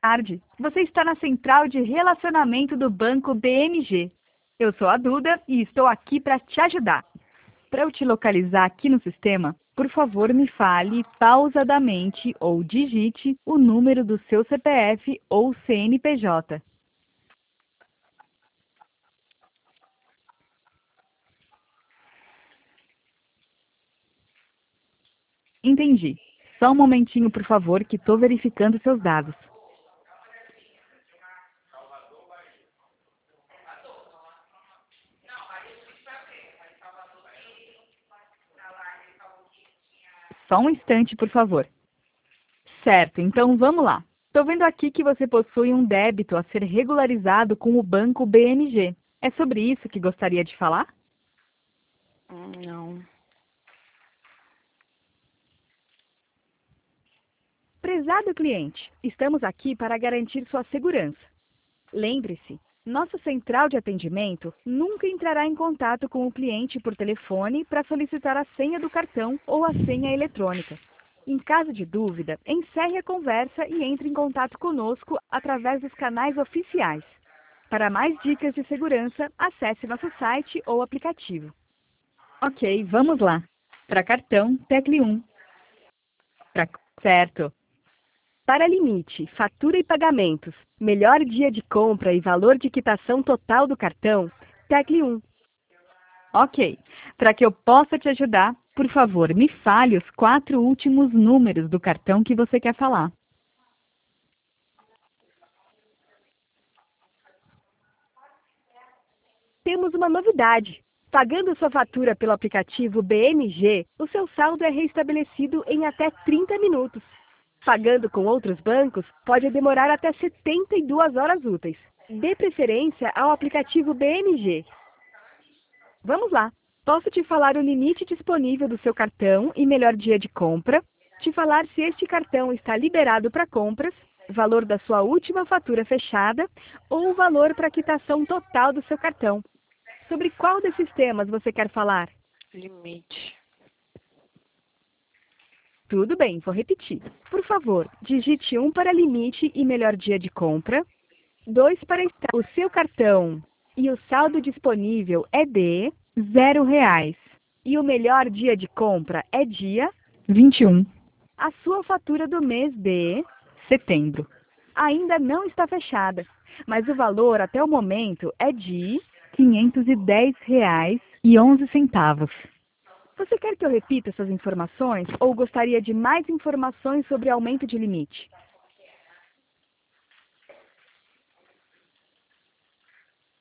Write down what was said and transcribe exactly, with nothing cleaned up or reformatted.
tarde. Você está na central de relacionamento do Banco B M G. Eu sou a Duda e estou aqui para te ajudar. Para eu te localizar aqui no sistema, por favor me fale pausadamente ou digite o número do seu C P F ou C N P J. Entendi. Só um momentinho, por favor, que estou verificando seus dados. Só um instante, por favor. Certo, então vamos lá. Estou vendo aqui que você possui um débito a ser regularizado com o banco B M G. É sobre isso que gostaria de falar? Hum, Não. Prezado cliente, estamos aqui para garantir sua segurança. Lembre-se, nossa central de atendimento nunca entrará em contato com o cliente por telefone para solicitar a senha do cartão ou a senha eletrônica. Em caso de dúvida, encerre a conversa e entre em contato conosco através dos canais oficiais. Para mais dicas de segurança, acesse nosso site ou aplicativo. Ok, vamos lá. Para cartão, tecle um. Pra... Certo. Para limite, fatura e pagamentos, melhor dia de compra e valor de quitação total do cartão, tecle um. Ok. Para que eu possa te ajudar, por favor, me fale os quatro últimos números do cartão que você quer falar. Temos uma novidade. Pagando sua fatura pelo aplicativo B M G, o seu saldo é reestabelecido em até trinta minutos. Pagando com outros bancos, pode demorar até setenta e duas horas úteis. Dê preferência ao aplicativo B M G. Vamos lá. Posso te falar o limite disponível do seu cartão e melhor dia de compra, te falar se este cartão está liberado para compras, valor da sua última fatura fechada ou o valor para quitação total do seu cartão. Sobre qual desses temas você quer falar? Limite. Tudo bem, vou repetir. Por favor, digite um para limite e melhor dia de compra, dois para estar o seu cartão e o saldo disponível é de zero reais. E o melhor dia de compra é dia vinte e um. A sua fatura do mês de setembro ainda não está fechada, mas o valor até o momento é de quinhentos e dez reais e onze centavos. Você quer que eu repita essas informações ou gostaria de mais informações sobre aumento de limite?